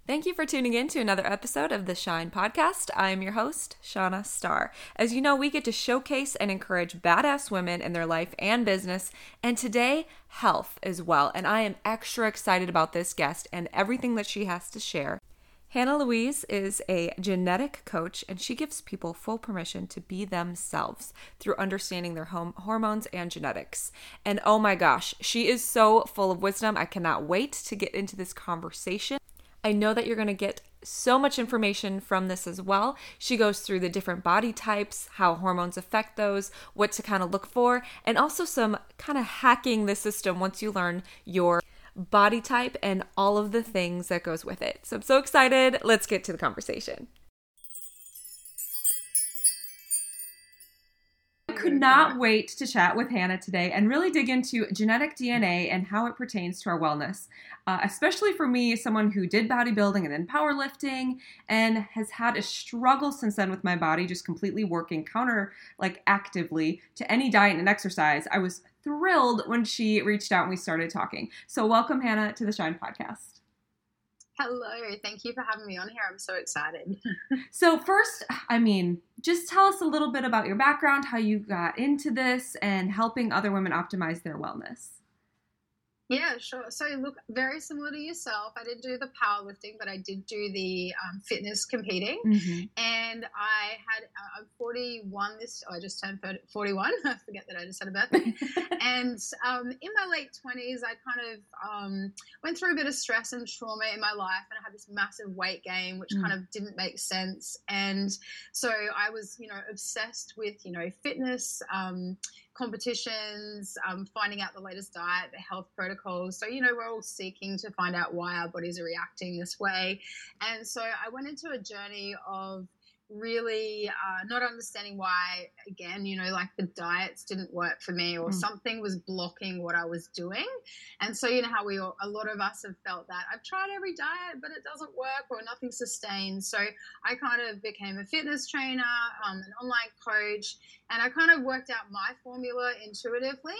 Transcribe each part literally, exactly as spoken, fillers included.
Thank you for tuning in to another episode of the Shine Podcast. I am your host, Shauna Starr. As you know, we get to showcase and encourage badass women in their life and business, and today, health as well. And I am extra excited about this guest and everything that she has to share. Hannah Louise is a genetic coach, and she gives people full permission to be themselves through understanding their home hormones and genetics. And oh my gosh, she is so full of wisdom. I cannot wait to get into this conversation. I know that you're going to get so much information from this as well. She goes through the different body types, how hormones affect those, what to kind of look for, and also some kind of hacking the system once you learn your body type and all of the things that goes with it. So I'm so excited. Let's get to the conversation. I could not wait to chat with Hannah today and really dig into genetic D N A and how it pertains to our wellness, uh, especially for me, someone who did bodybuilding and then powerlifting and has had a struggle since then with my body just completely working counter, like actively to any diet and exercise. I was thrilled when she reached out and we started talking. So welcome, Hannah, to the Shine Podcast. Hello. Thank you for having me on here. I'm so excited. So first, I mean, just tell us a little bit about your background, how you got into this and helping other women optimize their wellness. Yeah, sure. So look, very similar to yourself. I didn't do the powerlifting, but I did do the um, fitness competing. Mm-hmm. And I had, uh, I'm forty-one this, oh, I just turned forty-one. I forget that I just had a birthday. And um, in my late twenties, I kind of um, went through a bit of stress and trauma in my life. And I had this massive weight gain, which mm. kind of didn't make sense. And so I was, you know, obsessed with, you know, fitness, um, competitions, um, finding out the latest diet, the health protocols. So, you know, we're all seeking to find out why our bodies are reacting this way. And so I went into a journey of really uh, not understanding why, again, you know, like the diets didn't work for me or mm. something was blocking what I was doing. And so, you know, how we all, a lot of us have felt that I've tried every diet, but it doesn't work or nothing sustains. So I kind of became a fitness trainer, um, an online coach, and I kind of worked out my formula intuitively.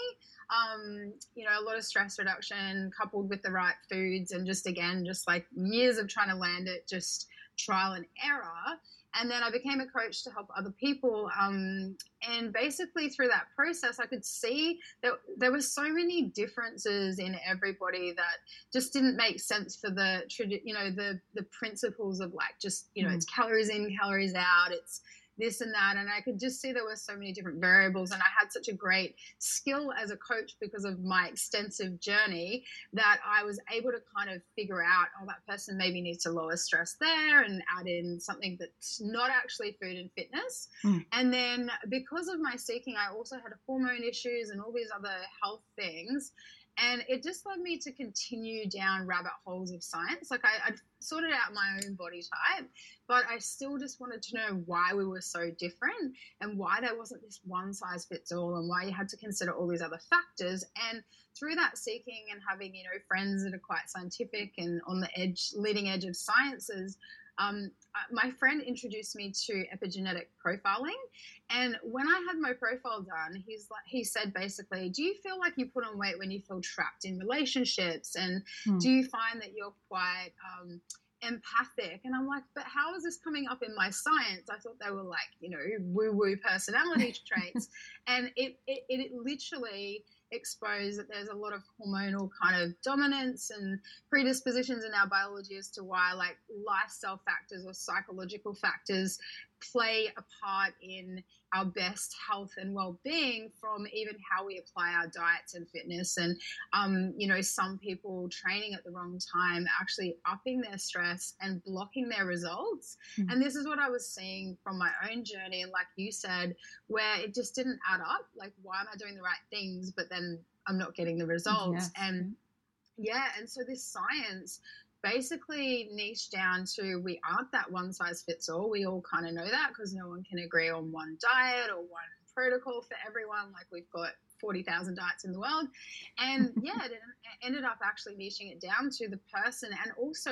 Um, you know, a lot of stress reduction coupled with the right foods and just, again, just like years of trying to land it, just trial and error. And then I became a coach to help other people. Um, and basically through that process, I could see that there were so many differences in everybody that just didn't make sense for the, you know, the, the principles of like just, you know, mm. it's calories in, calories out, it's this and that. And I could just see there were so many different variables. And I had such a great skill as a coach because of my extensive journey that I was able to kind of figure out, oh, that person maybe needs to lower stress there and add in something that's not actually food and fitness. Mm. And then because of my seeking, I also had hormone issues and all these other health things. And it just led me to continue down rabbit holes of science. Like I, I'd sorted out my own body type, but I still just wanted to know why we were so different and why there wasn't this one size fits all and why you had to consider all these other factors. And through that seeking and having, you know, friends that are quite scientific and on the edge, leading edge of sciences, Um, my friend introduced me to epigenetic profiling. And when I had my profile done, he's like, he said basically, do you feel like you put on weight when you feel trapped in relationships? And hmm. do you find that you're quite um, empathic? And I'm like, but how is this coming up in my science? I thought they were like, you know, woo-woo personality traits. And it, it, it literally exposed that there's a lot of hormonal kind of dominance and predispositions in our biology as to why like lifestyle factors or psychological factors play a part in our best health and well-being from even how we apply our diets and fitness. And, um, you know, some people training at the wrong time actually upping their stress and blocking their results. Mm-hmm. And this is what I was seeing from my own journey. And like you said, where it just didn't add up. Like, why am I doing the right things, but then I'm not getting the results? Yes. And yeah, and so this science basically niche down to we aren't that one size fits all. We all kind of know that because no one can agree on one diet or one protocol for everyone. Like we've got forty thousand diets in the world. And yeah, it ended up actually niching it down to the person and also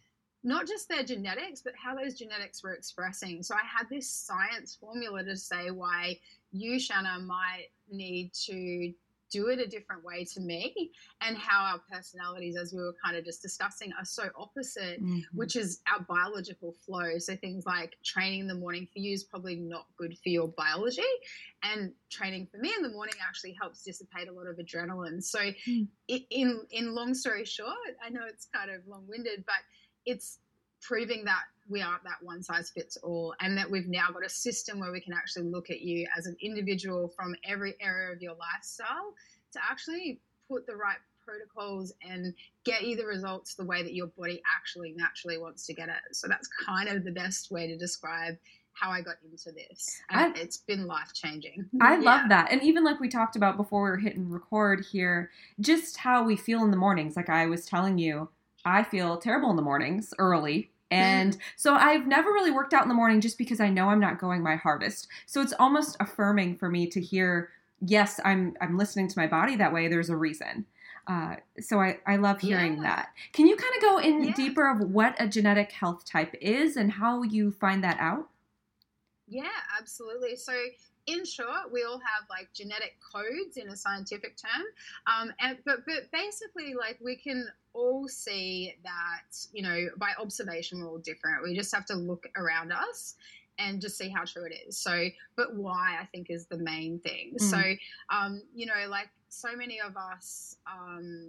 not just their genetics, but how those genetics were expressing. So I had this science formula to say why you, Shanna, might need to do it a different way to me, and how our personalities, as we were kind of just discussing, are so opposite, mm-hmm. which is our biological flow. So things like training in the morning for you is probably not good for your biology, and training for me in the morning actually helps dissipate a lot of adrenaline. So mm. in in long story short, I know it's kind of long-winded, but it's proving that we aren't that one size fits all, and that we've now got a system where we can actually look at you as an individual from every area of your lifestyle to actually put the right protocols and get you the results the way that your body actually naturally wants to get it. So that's kind of the best way to describe how I got into this. And I, it's been life-changing. I yeah. love that. And even like we talked about before we were hitting record here, just how we feel in the mornings. Like I was telling you, I feel terrible in the mornings early. And so I've never really worked out in the morning just because I know I'm not going my hardest. So it's almost affirming for me to hear, yes, I'm I'm listening to my body that way. There's a reason. Uh, so I, I love hearing yeah. that. Can you kind of go in yeah. deeper of what a genetic health type is and how you find that out? Yeah, absolutely. So in short, we all have like genetic codes in a scientific term. Um, and, but, but basically, like we can all see that, you know, by observation, we're all different. We just have to look around us and just see how true it is. So, but why I think is the main thing. Mm. So, um, you know, like so many of us, um,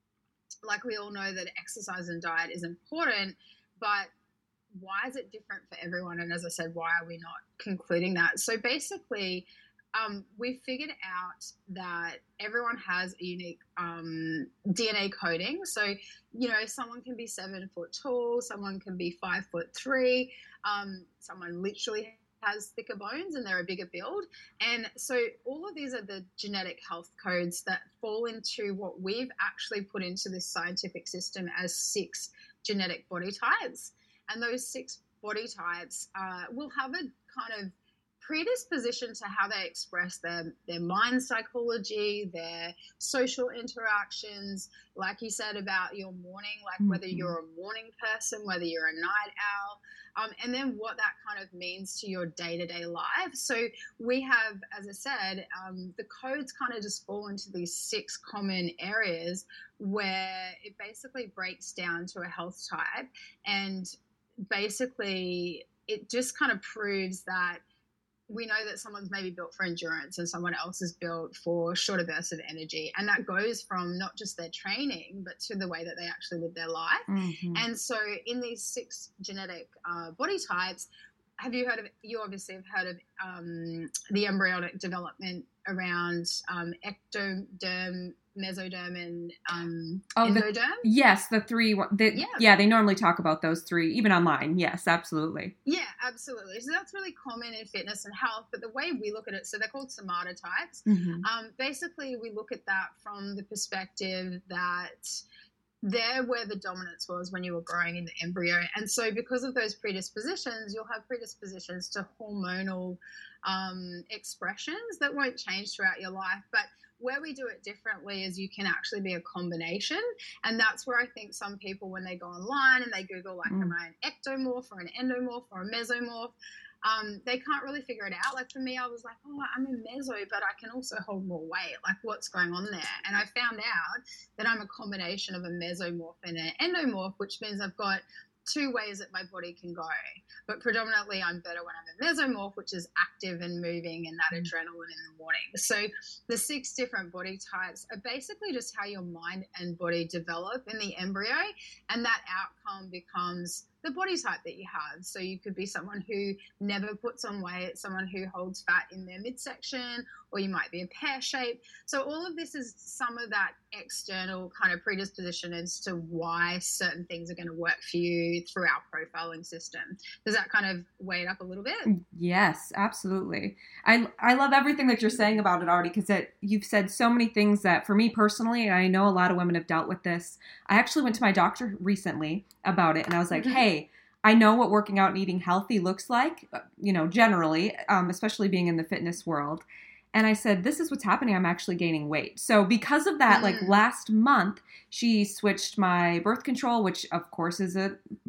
like we all know that exercise and diet is important, but why is it different for everyone? And as I said, why are we not concluding that? So basically, um, we figured out that everyone has a unique um, D N A coding. So, you know, someone can be seven foot tall, someone can be five foot three, um, someone literally has thicker bones and they're a bigger build. And so all of these are the genetic health codes that fall into what we've actually put into this scientific system as six genetic body types. And those six body types uh, will have a kind of predisposition to how they express their, their mind psychology, their social interactions, like you said about your morning, like mm-hmm. whether you're a morning person, whether you're a night owl, um, and then what that kind of means to your day-to-day life. So we have, as I said, um, the codes kind of just fall into these six common areas where it basically breaks down to a health type, and basically it just kind of proves that we know that someone's maybe built for endurance and someone else is built for shorter bursts of energy. And that goes from not just their training, but to the way that they actually live their life. Mm-hmm. And so in these six genetic uh, body types, have you heard of, you obviously have heard of um, the embryonic development around um, ectoderm, mesoderm, and um, oh, endoderm? The, yes, the three. The, yeah. yeah, they normally talk about those three, even online. Yes, absolutely. Yeah, absolutely. So that's really common in fitness and health. But the way we look at it, so they're called somatotypes. Mm-hmm. Um, basically, we look at that from the perspective that they're where the dominance was when you were growing in the embryo. And so because of those predispositions, you'll have predispositions to hormonal um, expressions that won't change throughout your life. But where we do it differently is you can actually be a combination. And that's where I think some people, when they go online and they Google, like, mm. am I an ectomorph or an endomorph or a mesomorph? Um, they can't really figure it out. Like for me, I was like, oh, I'm a meso, but I can also hold more weight. Like what's going on there? And I found out that I'm a combination of a mesomorph and an endomorph, which means I've got two ways that my body can go. But predominantly I'm better when I'm a mesomorph, which is active and moving and that adrenaline in the morning. So the six different body types are basically just how your mind and body develop in the embryo, and that outcome becomes the body type that you have. So you could be someone who never puts on weight, someone who holds fat in their midsection, or you might be a pear shape. So all of this is some of that external kind of predisposition as to why certain things are going to work for you through our profiling system. Does that kind of weigh it up a little bit? Yes, absolutely. I I love everything that you're saying about it already, because you've said so many things that for me personally, and I know a lot of women have dealt with this. I actually went to my doctor recently about it, and I was like, mm-hmm. hey, I know what working out and eating healthy looks like, you know, generally, um, especially being in the fitness world. And I said, this is what's happening. I'm actually gaining weight. So because of that, mm. like last month, she switched my birth control, which of course is a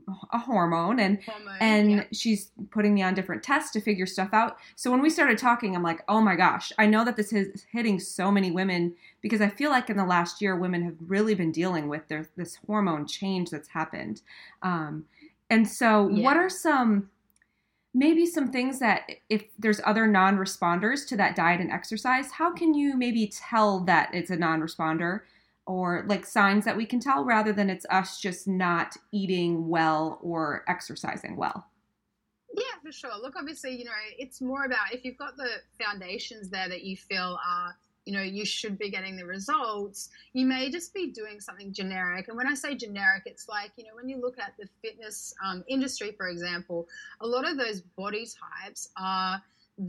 a hormone, and Hormone, and yeah. she's putting me on different tests to figure stuff out. So when we started talking, I'm like, oh my gosh, I know that this is hitting so many women, because I feel like in the last year, women have really been dealing with their, this hormone change that's happened. Um, and so Yeah. what are some, maybe some things that if there's other non-responders to that diet and exercise, how can you maybe tell that it's a non-responder, or like signs that we can tell, rather than it's us just not eating well or exercising well? Yeah, for sure. Look, obviously, you know, it's more about if you've got the foundations there that you feel are, you know, you should be getting the results, you may just be doing something generic. And when I say generic, it's like, you know, when you look at the fitness um, industry, for example, a lot of those body types are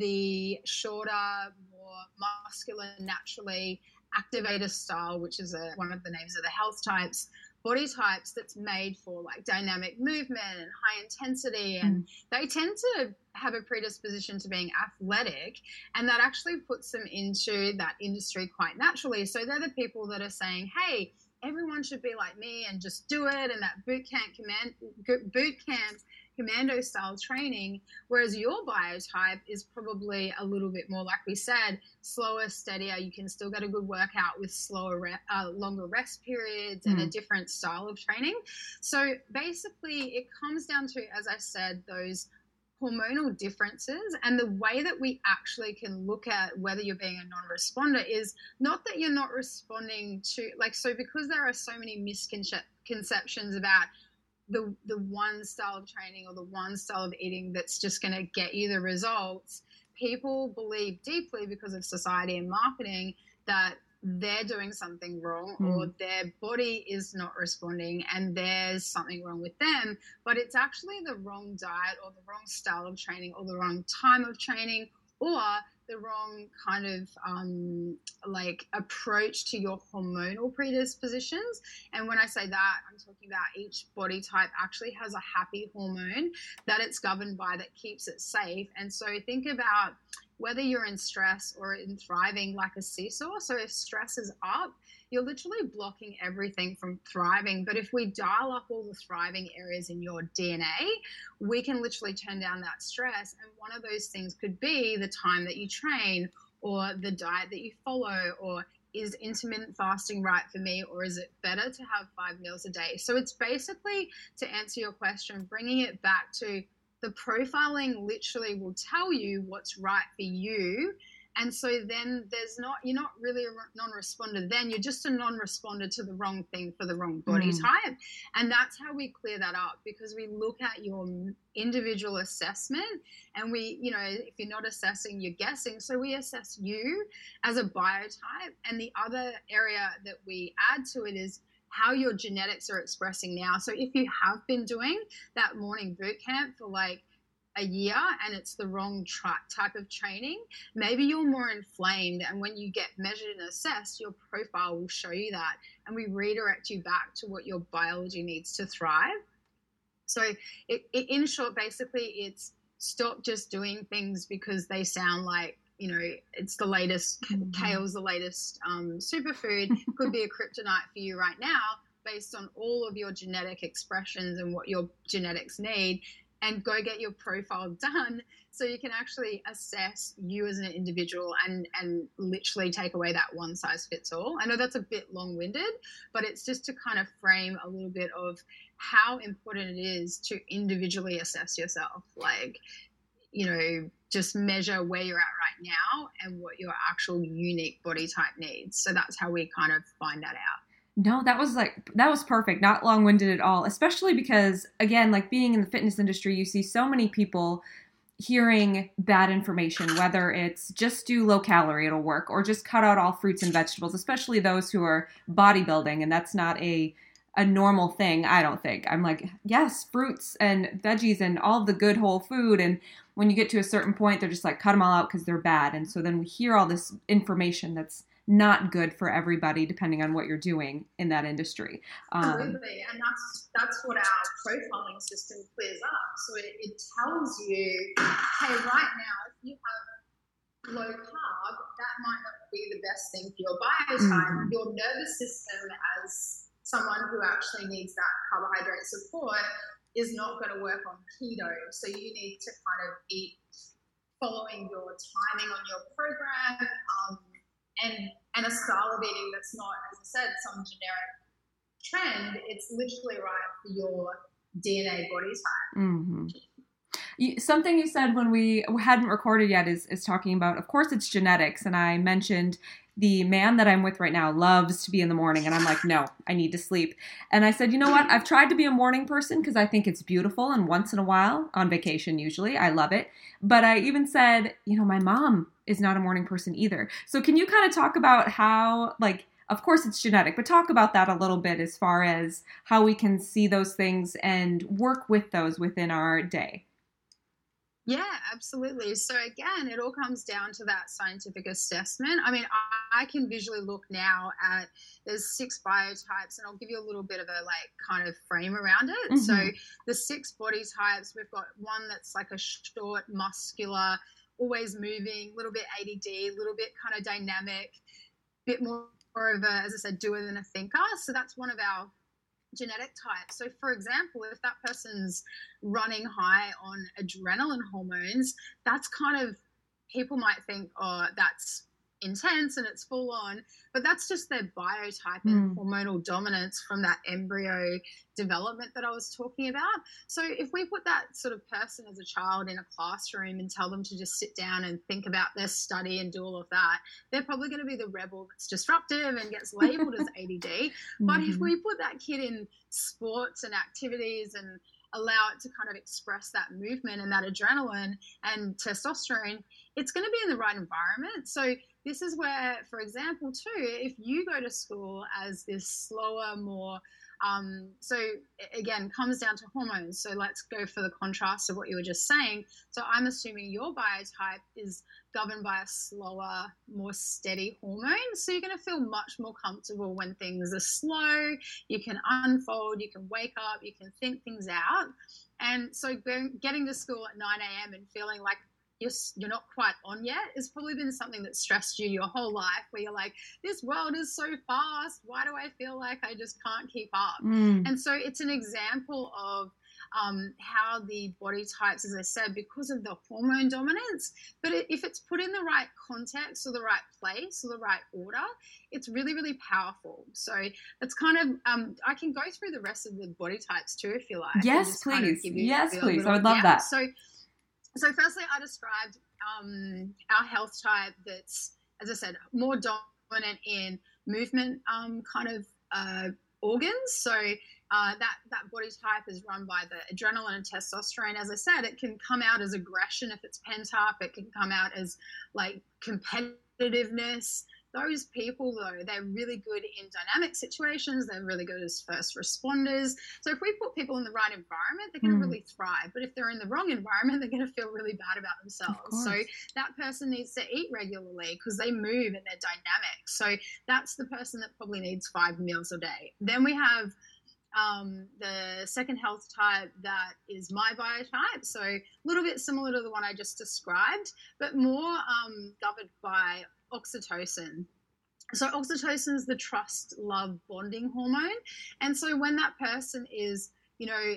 the shorter, more muscular, naturally activator style, which is a, one of the names of the health types, body types that's made for like dynamic movement and high intensity, and mm. they tend to have a predisposition to being athletic, and that actually puts them into that industry quite naturally. So they're the people that are saying, hey, everyone should be like me and just do it, and that boot camp command boot camp commando style training, whereas your biotype is probably a little bit more, like we said, slower, steadier. You can still get a good workout with slower, re- uh, longer rest periods and mm. a different style of training. So basically it comes down to, as I said, those hormonal differences, and the way that we actually can look at whether you're being a non-responder is not that you're not responding to, like, so because there are so many misconceptions about the the one style of training or the one style of eating that's just going to get you the results, people believe deeply, because of society and marketing, that they're doing something wrong mm. or their body is not responding and there's something wrong with them. But it's actually the wrong diet or the wrong style of training or the wrong time of training or the wrong kind of um, like approach to your hormonal predispositions. And when I say that, I'm talking about each body type actually has a happy hormone that it's governed by that keeps it safe. And so think about whether you're in stress or in thriving, like a seesaw. So if stress is up, you're literally blocking everything from thriving. But if we dial up all the thriving areas in your D N A, we can literally turn down that stress. And one of those things could be the time that you train, or the diet that you follow, or is intermittent fasting right for me, or is it better to have five meals a day? So it's basically, to answer your question, bringing it back to the profiling literally will tell you what's right for you. And so then there's not, you're not really a non-responder then, you're just a non-responder to the wrong thing for the wrong body mm. type. And that's how we clear that up, because we look at your individual assessment and we, you know, if you're not assessing, you're guessing. So we assess you as a biotype. And the other area that we add to it is how your genetics are expressing now. So if you have been doing that morning boot camp for like a year and it's the wrong tri- type of training, maybe you're more inflamed, and when you get measured and assessed, your profile will show you that, and we redirect you back to what your biology needs to thrive. So it, it, in short, basically it's stop just doing things because they sound like, you know, it's the latest, mm-hmm. kale's the latest um, superfood, could be a kryptonite for you right now based on all of your genetic expressions and what your genetics need. And go get your profile done so you can actually assess you as an individual and, and literally take away that one size fits all. I know that's a bit long-winded, but it's just to kind of frame a little bit of how important it is to individually assess yourself. Like, you know, just measure where you're at right now and what your actual unique body type needs. So that's how we kind of find that out. No, that was like, that was perfect. Not long-winded at all, especially because, again, like being in the fitness industry, you see so many people hearing bad information, whether it's just do low calorie, it'll work, or just cut out all fruits and vegetables, especially those who are bodybuilding. And that's not a, a normal thing, I don't think. I'm like, yes, fruits and veggies and all the good whole food. And when you get to a certain point, they're just like, cut them all out because they're bad. And so then we hear all this information that's not good for everybody, depending on what you're doing in that industry. Um, Absolutely, and that's that's what our profiling system clears up. So it, it tells you, hey, right now, if you have low carb, that might not be the best thing for your biotype. Mm-hmm. Your nervous system, as someone who actually needs that carbohydrate support, is not going to work on keto. So you need to kind of eat following your timing on your program, um, and and a style of eating that's not, as I said, some generic trend. It's literally right for your D N A body type. Mm-hmm. You, something you said when we hadn't recorded yet is, is talking about, of course, it's genetics. And I mentioned the man that I'm with right now loves to be in the morning. And I'm like, no, I need to sleep. And I said, you know what? I've tried to be a morning person because I think it's beautiful. And once in a while, on vacation usually, I love it. But I even said, you know, my mom is not a morning person either. So can you kind of talk about how, like, of course it's genetic, but talk about that a little bit as far as how we can see those things and work with those within our day. Yeah, absolutely. So again, it all comes down to that scientific assessment. I mean, I, I can visually look now at, there's six biotypes, and I'll give you a little bit of a like kind of frame around it. Mm-hmm. So the six body types, we've got one that's like a short, muscular, always moving, a little bit A D D, a little bit kind of dynamic, bit more of a, as I said, doer than a thinker. So that's one of our genetic type. So for example, if that person's running high on adrenaline hormones, that's kind of, people might think, oh, that's intense and it's full on, but that's just their biotype and mm. hormonal dominance from that embryo development that I was talking about. So if we put that sort of person as a child in a classroom and tell them to just sit down and think about their study and do all of that, they're probably going to be the rebel that's disruptive and gets labeled as A D D. Mm-hmm. But if we put that kid in sports and activities and allow it to kind of express that movement and that adrenaline and testosterone, it's going to be in the right environment. So this is where, for example, too, if you go to school as this slower, more, um, so again, comes down to hormones. So let's go for the contrast of what you were just saying. So I'm assuming your biotype is governed by a slower, more steady hormone. So you're going to feel much more comfortable when things are slow. You can unfold, you can wake up, you can think things out. And so getting to school at nine a.m. and feeling like You're, you're not quite on yet has probably been something that stressed you your whole life, where you're like, this world is so fast. Why do I feel like I just can't keep up? Mm. And so it's an example of um, how the body types, as I said, because of the hormone dominance, but it, if it's put in the right context or the right place or the right order, it's really, really powerful. So it's kind of, um, I can go through the rest of the body types too, if you like. Yes, please. Kind of yes, please. I would love yeah. that. So So firstly, I described um, our health type that's, as I said, more dominant in movement um, kind of uh, organs. So uh, that, that body type is run by the adrenaline and testosterone. As I said, it can come out as aggression if it's pent up. It can come out as like competitiveness. Those people, though, they're really good in dynamic situations. They're really good as first responders. So if we put people in the right environment, they're going to mm. really thrive. But if they're in the wrong environment, they're going to feel really bad about themselves. So that person needs to eat regularly because they move and they're dynamic. So that's the person that probably needs five meals a day. Then we have um, the second health type that is my biotype. So a little bit similar to the one I just described, but more um, governed by oxytocin. So oxytocin is the trust, love, bonding hormone. And so when that person is, you know,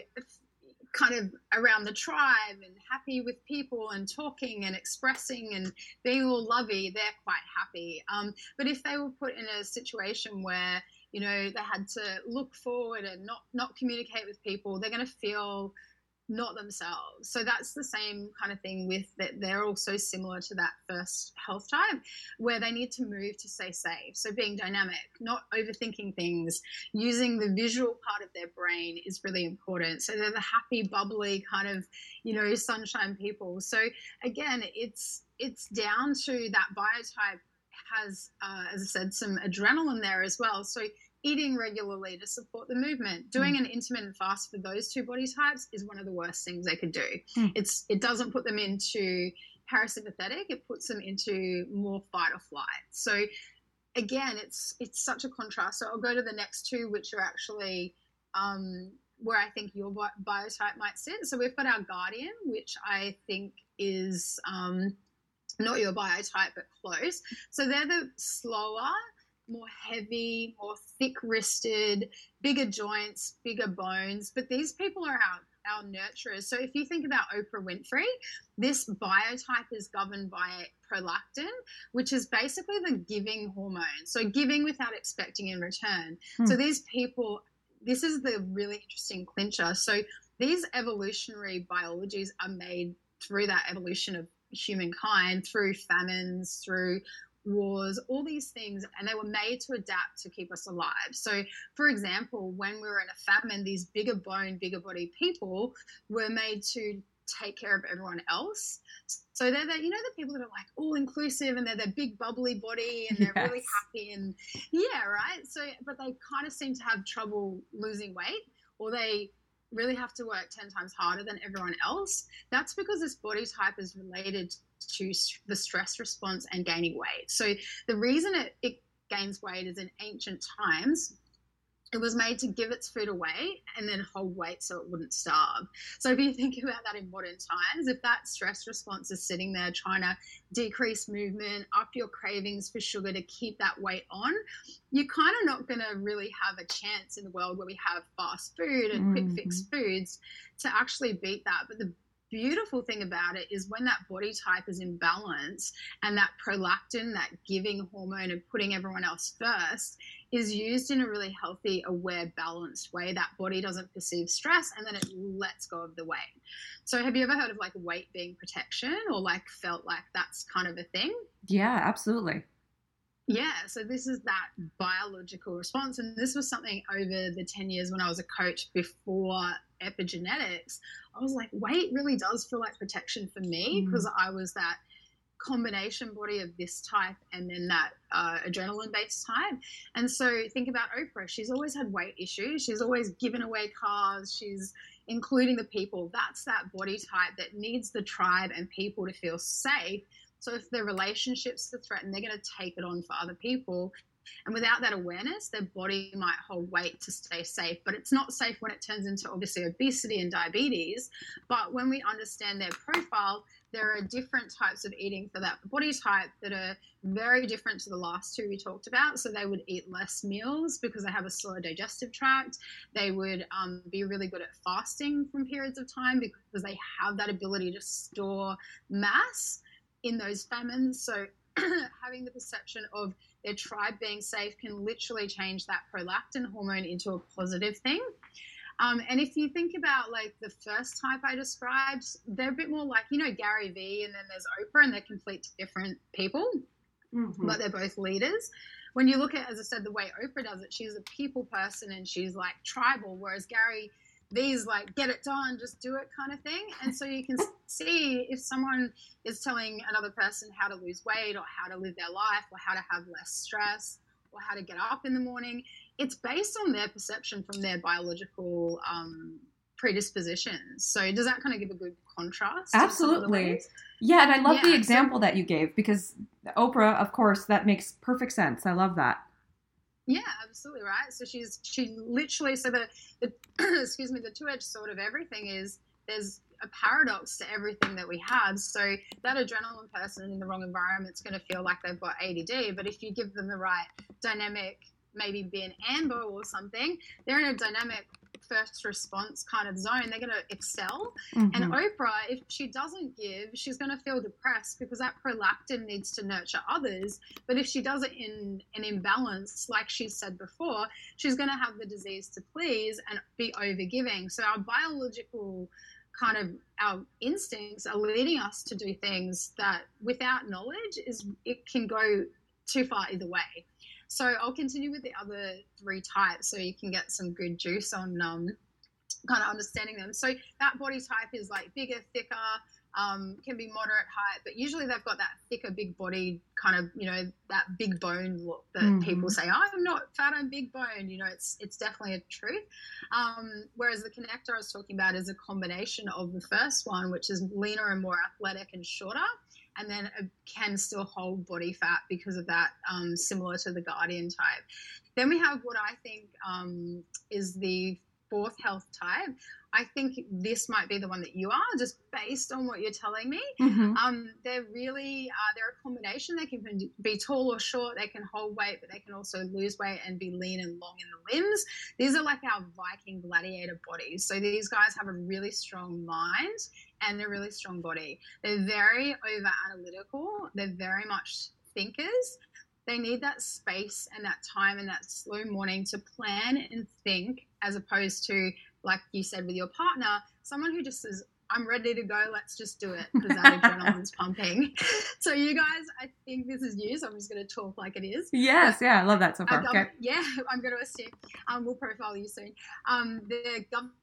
kind of around the tribe and happy with people and talking and expressing and being all lovey, they're quite happy. Um, but if they were put in a situation where, you know, they had to look forward and not, not communicate with people, they're going to feel not themselves. So that's the same kind of thing with that. They're also similar to that first health type, where they need to move to stay safe. So being dynamic, not overthinking things, using the visual part of their brain is really important. So they're the happy, bubbly kind of, you know, sunshine people. So again, it's it's down to that biotype has, uh, as I said, some adrenaline there as well. So eating regularly to support the movement, doing mm. an intermittent fast for those two body types is one of the worst things they could do. Mm. It's It doesn't put them into parasympathetic, it puts them into more fight or flight. So again, it's it's such a contrast. So I'll go to the next two, which are actually um, where I think your biotype might sit. So we've got our guardian, which I think is um, not your biotype, but close. So they're the slower, more heavy, more thick-wristed, bigger joints, bigger bones. But these people are our our nurturers. So if you think about Oprah Winfrey, this biotype is governed by prolactin, which is basically the giving hormone. So giving without expecting in return. Hmm. So these people, this is the really interesting clincher. So these evolutionary biologies are made through that evolution of humankind, through famines, through wars, all these things, and they were made to adapt to keep us alive. So, for example, when we were in a famine, these bigger boned, bigger body people were made to take care of everyone else. So they're the, you know, the people that are like all inclusive and they're their big bubbly body and they're yes. really happy and yeah, right. So, but they kind of seem to have trouble losing weight, or they really have to work ten times harder than everyone else. That's because this body type is related to the stress response and gaining weight. So the reason it, it gains weight is in ancient times, it was made to give its food away and then hold weight so it wouldn't starve. So if you think about that in modern times, if that stress response is sitting there trying to decrease movement, up your cravings for sugar to keep that weight on, you're kind of not going to really have a chance in the world where we have fast food and mm-hmm. quick fix foods to actually beat that. But the beautiful thing about it is when that body type is in balance and that prolactin, that giving hormone and putting everyone else first, is used in a really healthy, aware, balanced way, that body doesn't perceive stress and then it lets go of the weight. So have you ever heard of like weight being protection, or like felt like that's kind of a thing? Yeah, absolutely. Yeah, so this is that biological response. And this was something over the ten years when I was a coach before epigenetics. I was like, weight really does feel like protection for me, because mm. I was that combination body of this type and then that uh, adrenaline-based type. And so think about Oprah. She's always had weight issues. She's always given away cars. She's including the people. That's that body type that needs the tribe and people to feel safe. So if their relationships are threatened, they're going to take it on for other people. And without that awareness, their body might hold weight to stay safe. But it's not safe when it turns into obviously obesity and diabetes. But when we understand their profile, there are different types of eating for that body type that are very different to the last two we talked about. So they would eat less meals because they have a slower digestive tract. They would um, be really good at fasting from periods of time because they have that ability to store mass in those famines. So having the perception of their tribe being safe can literally change that prolactin hormone into a positive thing. Um, and if you think about like the first type I described, they're a bit more like, you know, Gary Vee, and then there's Oprah, and they're complete different people, mm-hmm. but they're both leaders. When you look at, as I said, the way Oprah does it, she's a people person and she's like tribal, whereas Gary Vee's like, get it done, just do it kind of thing. And so you can see if someone is telling another person how to lose weight or how to live their life or how to have less stress or how to get up in the morning, it's based on their perception from their biological um, predispositions. So does that kind of give a good contrast? Absolutely. Yeah, and I love yeah, the example so, that you gave, because Oprah, of course, that makes perfect sense. I love that. Yeah, absolutely right. So she's she literally so the, the excuse me the two-edged sword of everything is there's a paradox to everything that we have. So that adrenaline person in the wrong environment is going to feel like they've got A D D, but if you give them the right dynamic, maybe be an amber or something, they're in a dynamic first response kind of zone. They're going to excel. Mm-hmm. And Oprah, if she doesn't give, she's going to feel depressed because that prolactin needs to nurture others. But if she does it in an imbalance, like she said before, she's going to have the disease to please and be overgiving. So our biological kind of our instincts are leading us to do things that without knowledge is it can go too far either way. So I'll continue with the other three types so you can get some good juice on um, kind of understanding them. So that body type is like bigger, thicker, um, can be moderate height, but usually they've got that thicker, big body kind of, you know, that big bone look that mm-hmm. people say, oh, I'm not fat, I'm big boned. You know, it's it's definitely a truth. Um, whereas the connector I was talking about is a combination of the first one, which is leaner and more athletic and shorter, and then it can still hold body fat because of that, um, similar to the Guardian type. Then we have what I think um, is the fourth health type, I think this might be the one that you are, just based on what you're telling me. Mm-hmm. Um, they're really, uh, they're a combination. They can be tall or short. They can hold weight, but they can also lose weight and be lean and long in the limbs. These are like our Viking gladiator bodies. So these guys have a really strong mind and a really strong body. They're very over analytical. They're very much thinkers. They need that space and that time and that slow morning to plan and think, as opposed to, like you said with your partner, someone who just says, I'm ready to go, let's just do it, because that adrenaline's pumping. So you guys, I think this is you, so I'm just going to talk like it is. Yes, but yeah, I love that so far. Okay. Yeah, I'm going to assume. Um, we'll profile you soon. Um, they're governed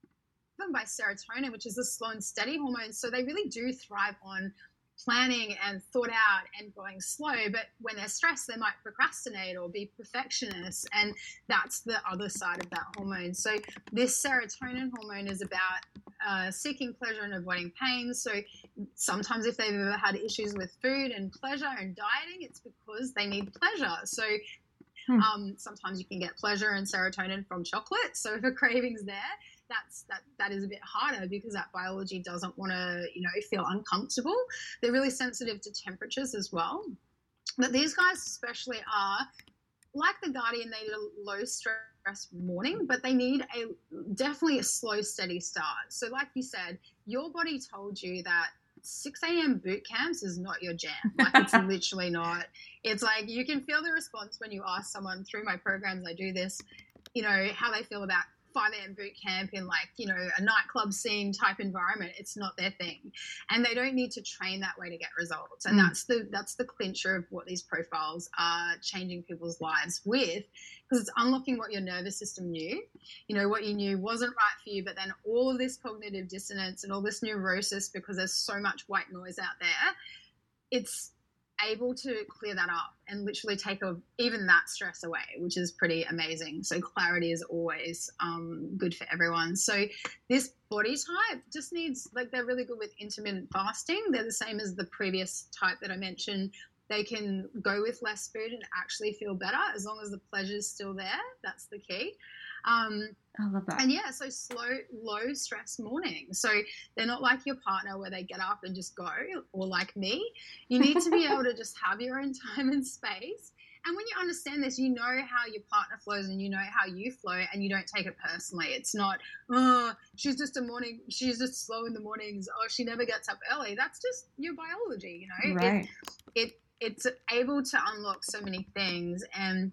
by serotonin, which is the slow and steady hormone, so they really do thrive on planning and thought out and going slow. But when they're stressed, they might procrastinate or be perfectionists, and that's the other side of that hormone. So this serotonin hormone is about uh, seeking pleasure and avoiding pain. So sometimes if they've ever had issues with food and pleasure and dieting, it's because they need pleasure. So hmm. um, sometimes you can get pleasure and serotonin from chocolate. So if a craving's there, that's that that is a bit harder, because that biology doesn't want to, you know, feel uncomfortable. They're really sensitive to temperatures as well. But these guys especially are like the Guardian. They need a low stress morning, but they need a definitely a slow, steady start. So like you said, your body told you that six a.m. boot camps is not your jam. Like, it's literally not. It's like you can feel the response when you ask someone through my programs. I do this, you know, how they feel about five a.m. boot camp in, like, you know, a nightclub scene type environment. It's not their thing, and they don't need to train that way to get results. And mm. that's the that's the clincher of what these profiles are changing people's lives with, because it's unlocking what your nervous system knew. You know, what you knew wasn't right for you, but then all of this cognitive dissonance and all this neurosis, because there's so much white noise out there, it's able to clear that up and literally take a, even that stress away, which is pretty amazing. So clarity is always um, good for everyone. So this body type just needs, like, they're really good with intermittent fasting. They're the same as the previous type that I mentioned. They can go with less food and actually feel better as long as the pleasure is still there. That's the key. Um, I love that. And yeah, so slow, low stress morning. So they're not like your partner where they get up and just go, or like me. You need to be able to just have your own time and space. And when you understand this, you know how your partner flows and you know how you flow, and you don't take it personally. It's not, oh, she's just a morning, she's just slow in the mornings, oh, she never gets up early. That's just your biology, you know? Right. It, it It's able to unlock so many things. And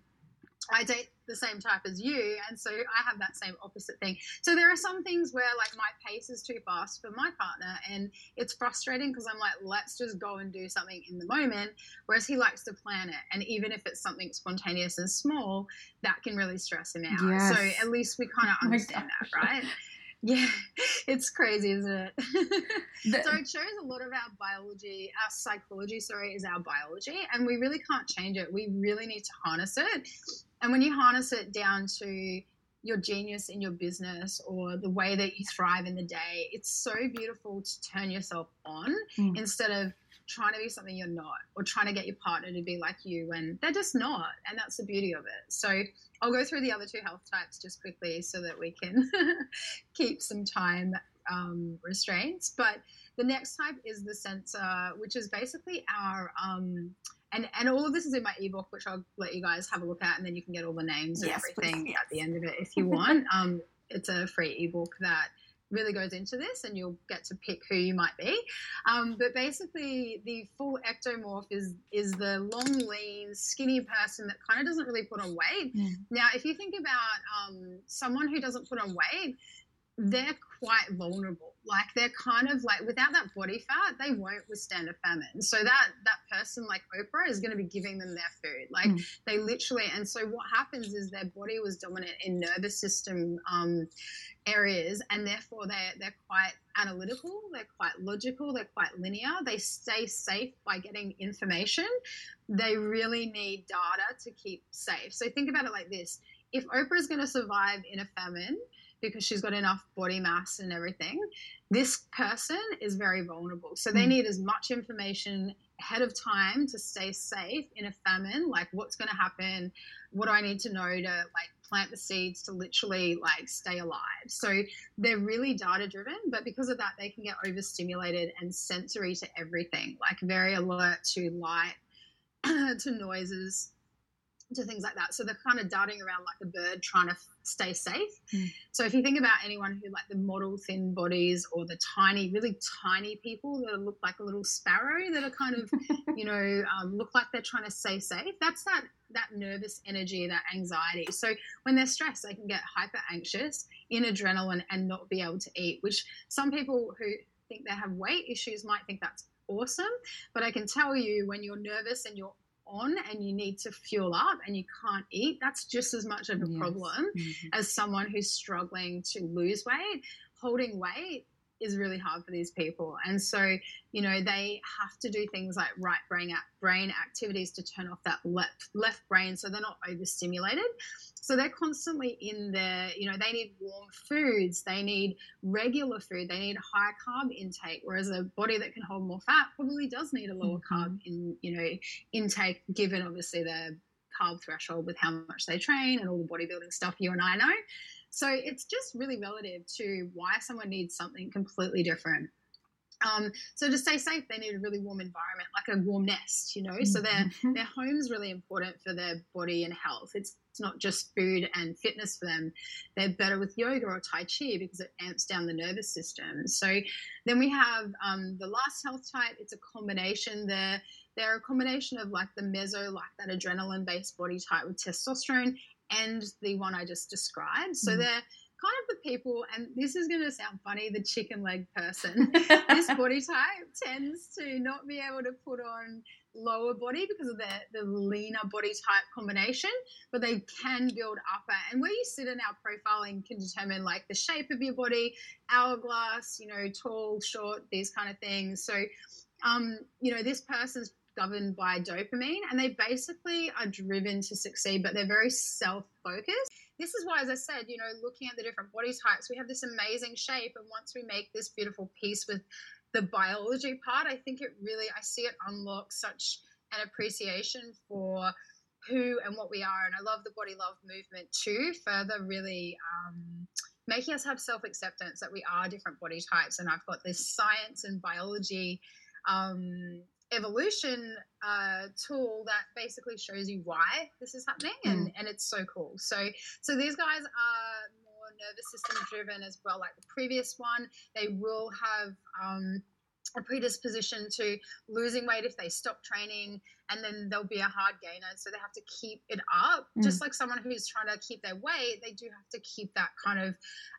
I date the same type as you, and so I have that same opposite thing. So there are some things where, like, my pace is too fast for my partner, and it's frustrating because I'm like, let's just go and do something in the moment, whereas he likes to plan it. And even if it's something spontaneous and small, that can really stress him out. Yes. So at least we kind of Oh understand that, right? Yeah, it's crazy, isn't it? The- so it shows a lot of our biology, our psychology, sorry, is our biology, and we really can't change it. We really need to harness it. And when you harness it down to your genius in your business or the way that you thrive in the day, it's so beautiful to turn yourself on mm. instead of trying to be something you're not, or trying to get your partner to be like you when they're just not. And that's the beauty of it. So I'll go through the other two health types just quickly so that we can keep some time um, restraints. But the next type is the sensor, which is basically our um, and and all of this is in my ebook, which I'll let you guys have a look at, and then you can get all the names and yes, everything please, yes. at the end of it if you want. um, it's a free ebook that really goes into this, and you'll get to pick who you might be. Um, but basically, the full ectomorph is is the long, lean, skinny person that kind of doesn't really put on weight. Mm. Now, if you think about um, someone who doesn't put on weight, they're quite vulnerable. Like, they're kind of like, without that body fat, they won't withstand a famine. So that that person like Oprah is going to be giving them their food. Like mm. they literally, and so what happens is their body was dominant in nervous system um, areas, and therefore they're, they're quite analytical, they're quite logical, they're quite linear. They stay safe by getting information. They really need data to keep safe. So think about it like this. If Oprah is going to survive in a famine, because she's got enough body mass and everything, this person is very vulnerable. So they need as much information ahead of time to stay safe in a famine, like what's going to happen, what do I need to know to like plant the seeds to literally like stay alive. So they're really data driven, but because of that, they can get overstimulated and sensory to everything, like very alert to light, to noises, to things like that. So they're kind of darting around like a bird trying to stay safe. Mm. So if you think about anyone who like the model thin bodies or the tiny, really tiny people that look like a little sparrow that are kind of, you know, um, look like they're trying to stay safe, that's that that nervous energy, that anxiety. So when they're stressed, they can get hyper anxious, in adrenaline, and not be able to eat, which some people who think they have weight issues might think that's awesome. But I can tell you, when you're nervous and you're on and you need to fuel up and you can't eat, that's just as much of a yes. problem mm-hmm. as someone who's struggling to lose weight. Holding weight is really hard for these people. And so, you know, they have to do things like right brain brain activities to turn off that left left brain so they're not overstimulated. So they're constantly in there, you know, they need warm foods, they need regular food, they need high carb intake, whereas a body that can hold more fat probably does need a lower mm-hmm. carb in, you know, intake, given obviously their carb threshold with how much they train and all the bodybuilding stuff you and I know. So it's just really relative to why someone needs something completely different. Um, so to stay safe, they need a really warm environment, like a warm nest, you know. Mm-hmm. So their their home's really important for their body and health. It's it's not just food and fitness for them. They're better with yoga or Tai Chi because it amps down the nervous system. So then we have um, the last health type. It's a combination. They're they're a combination of like the meso, like that adrenaline-based body type with testosterone, and the one I just described. So mm. they're kind of the people, and this is going to sound funny, the chicken leg person. This body type tends to not be able to put on lower body because of the, the leaner body type combination, but they can build upper. And where you sit in our profiling can determine like the shape of your body, hourglass, you know, tall, short, these kind of things. So, um, you know, this person's governed by dopamine, and they basically are driven to succeed, but they're very self-focused. This is why, as I said, you know, looking at the different body types, we have this amazing shape, and once we make this beautiful piece with the biology part, I think it really, I see it unlock such an appreciation for who and what we are. And I love the body love movement too, further really um, making us have self-acceptance that we are different body types. And I've got this science and biology um, evolution uh, tool that basically shows you why this is happening, and, mm. and it's so cool. So so these guys are more nervous system driven as well, like the previous one. They will have um, a predisposition to losing weight if they stop training, and then there'll be a hard gainer, so they have to keep it up. Mm. Just like someone who's trying to keep their weight, they do have to keep that kind of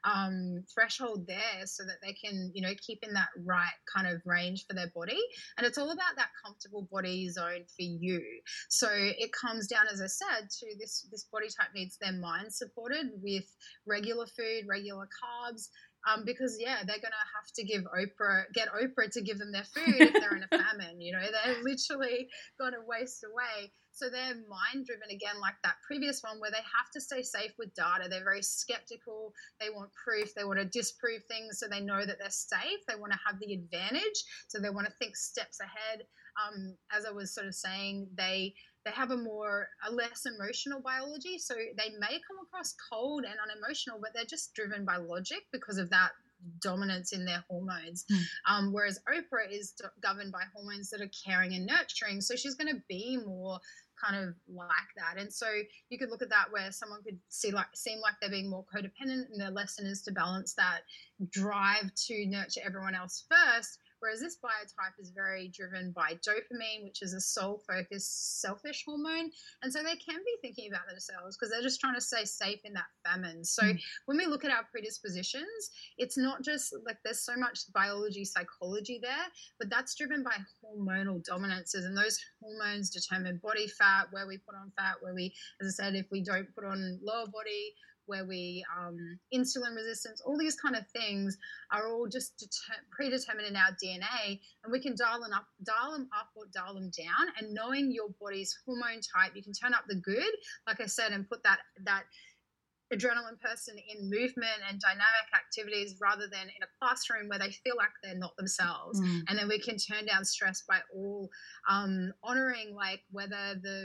um, threshold there so that they can, you know, keep in that right kind of range for their body. And it's all about that comfortable body zone for you. So it comes down, as I said, to this, this body type needs their mind supported with regular food, regular carbs, Um, because, yeah, they're going to have to give Oprah, get Oprah to give them their food if they're in a famine, you know. They're literally going to waste away. So they're mind-driven, again, like that previous one, where they have to stay safe with data. They're very skeptical. They want proof. They want to disprove things so they know that they're safe. They want to have the advantage, so they want to think steps ahead. Um, as I was sort of saying, they... They have a more, a less emotional biology. So they may come across cold and unemotional, but they're just driven by logic because of that dominance in their hormones. Mm. Um, whereas Oprah is governed by hormones that are caring and nurturing. So she's going to be more kind of like that. And so you could look at that where someone could see like seem like they're being more codependent, and their lesson is to balance that drive to nurture everyone else first. Whereas this biotype is very driven by dopamine, which is a soul-focused, selfish hormone. And so they can be thinking about themselves because they're just trying to stay safe in that famine. So mm. when we look at our predispositions, it's not just like there's so much biology, psychology there, but that's driven by hormonal dominances. And those hormones determine body fat, where we put on fat, where we, as I said, if we don't put on lower body, where we um, insulin resistance, all these kind of things are all just deter- predetermined in our D N A, and we can dial them up, dial them up or dial them down. And knowing your body's hormone type, you can turn up the good, like I said, and put that that adrenaline person in movement and dynamic activities rather than in a classroom where they feel like they're not themselves. Mm. And then we can turn down stress by all um, honoring like whether the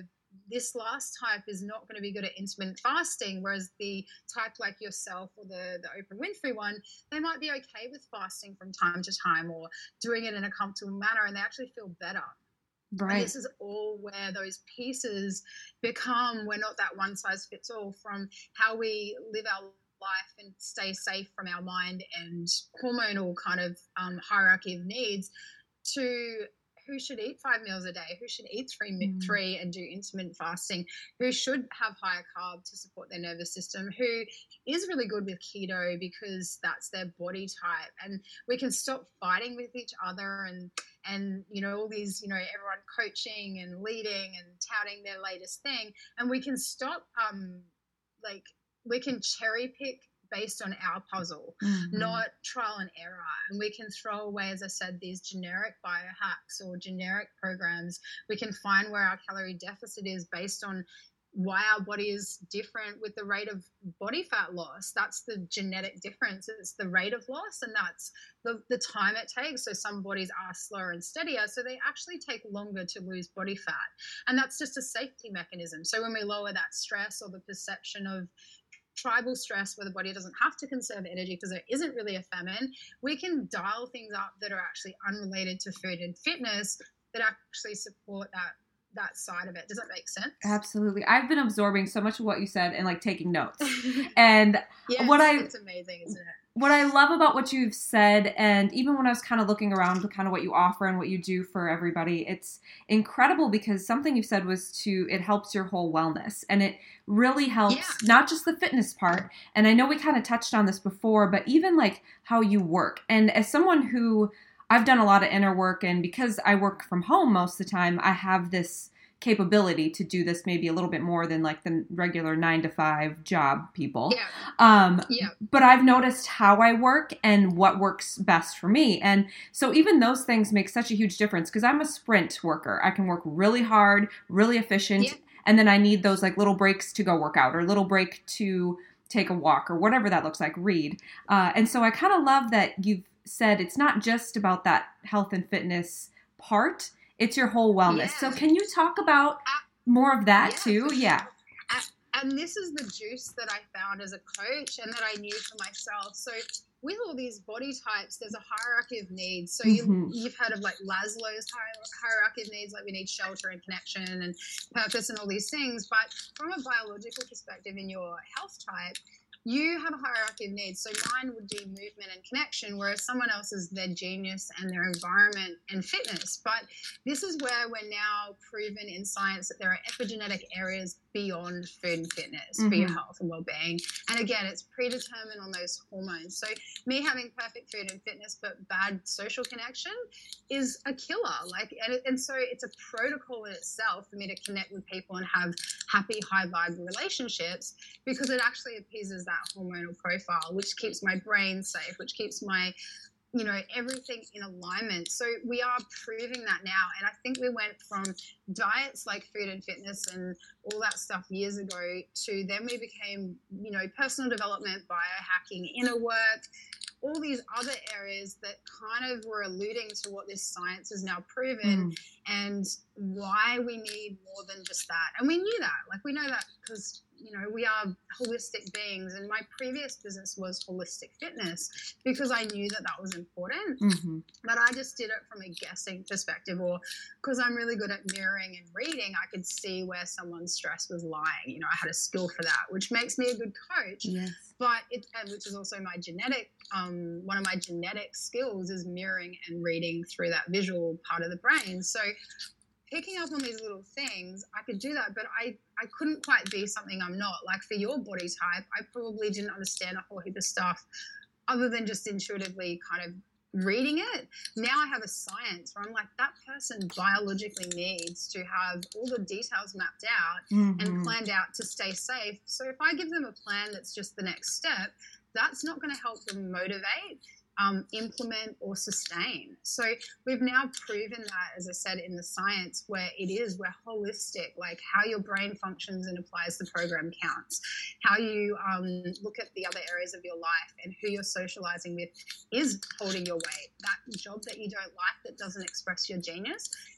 this last type is not going to be good at intermittent fasting, whereas the type like yourself or the, the Oprah Winfrey one, they might be okay with fasting from time to time or doing it in a comfortable manner, and they actually feel better. Right. And this is all where those pieces become, we're not that one size fits all, from how we live our life and stay safe from our mind and hormonal kind of um, hierarchy of needs, to who should eat five meals a day, who should eat three, mm. three and do intermittent fasting, who should have higher carb to support their nervous system, who is really good with keto because that's their body type. And we can stop fighting with each other and, and you know, all these, you know, everyone coaching and leading and touting their latest thing. And we can stop, um, like, we can cherry pick based on our puzzle, mm-hmm. not trial and error. And we can throw away, as I said, these generic biohacks or generic programs. We can find where our calorie deficit is based on why our body is different with the rate of body fat loss. That's the genetic difference. It's the rate of loss, and that's the, the time it takes. So some bodies are slower and steadier, so they actually take longer to lose body fat. And that's just a safety mechanism. So when we lower that stress or the perception of tribal stress, where the body doesn't have to conserve energy because there isn't really a famine, we can dial things up that are actually unrelated to food and fitness that actually support that that side of it. Does that make sense? Absolutely. I've been absorbing so much of what you said and like taking notes. And yes, what I it's amazing, isn't it? What I love about what you've said, and even when I was kind of looking around to kind of what you offer and what you do for everybody, it's incredible because something you said was to, it helps your whole wellness, and it really helps yeah. not just the fitness part. And I know we kind of touched on this before, but even like how you work. And as someone who, I've done a lot of inner work, and because I work from home most of the time, I have this capability to do this maybe a little bit more than like the regular nine to five job people. Yeah. Um, yeah. But I've noticed how I work and what works best for me. And so even those things make such a huge difference because I'm a sprint worker. I can work really hard, really efficient. Yeah. And then I need those like little breaks to go work out or little break to take a walk or whatever that looks like, read. Uh, and so I kind of love that you've said it's not just about that health and fitness part. It's your whole wellness. Yeah. So can you talk about more of that yeah, too? Yeah. And this is the juice that I found as a coach and that I knew for myself. So with all these body types, there's a hierarchy of needs. So mm-hmm. you, you've heard of like Maslow's hierarchy of needs, like we need shelter and connection and purpose and all these things. But from a biological perspective in your health type, you have a hierarchy of needs. So mine would be movement and connection, whereas someone else is their genius and their environment and fitness. But this is where we're now proven in science that there are epigenetic areas beyond food and fitness mm-hmm. for your health and well-being. And again, it's predetermined on those hormones. So me having perfect food and fitness but bad social connection is a killer. Like, and, and so it's a protocol in itself for me to connect with people and have happy, high-vibe relationships because it actually appeases that hormonal profile, which keeps my brain safe, which keeps my, you know, everything in alignment. So we are proving that now. And I think we went from diets like food and fitness and all that stuff years ago to then we became, you know, personal development, biohacking, inner work, all these other areas that kind of were alluding to what this science has now proven mm. and why we need more than just that. And we knew that, like we know that because, you know, we are holistic beings, and my previous business was holistic fitness because I knew that that was important, mm-hmm. but I just did it from a guessing perspective, or because I'm really good at mirroring and reading, I could see where someone's stress was lying. You know, I had a skill for that, which makes me a good coach. Yes. But it, and which is also my genetic, um, one of my genetic skills is mirroring and reading through that visual part of the brain. So picking up on these little things, I could do that, but I, I couldn't quite be something I'm not. Like for your body type, I probably didn't understand a whole heap of stuff other than just intuitively kind of reading it. Now I have a science where I'm like, that person biologically needs to have all the details mapped out mm-hmm. and planned out to stay safe. So if I give them a plan that's just the next step, that's not going to help them motivate, um, implement, or sustain. So we've now proven that, as I said, in the science where it is, we're holistic, like how your brain functions and applies the program counts. How you um, look at the other areas of your life and who you're socializing with is holding your weight. That job that you don't like, that doesn't express your genius,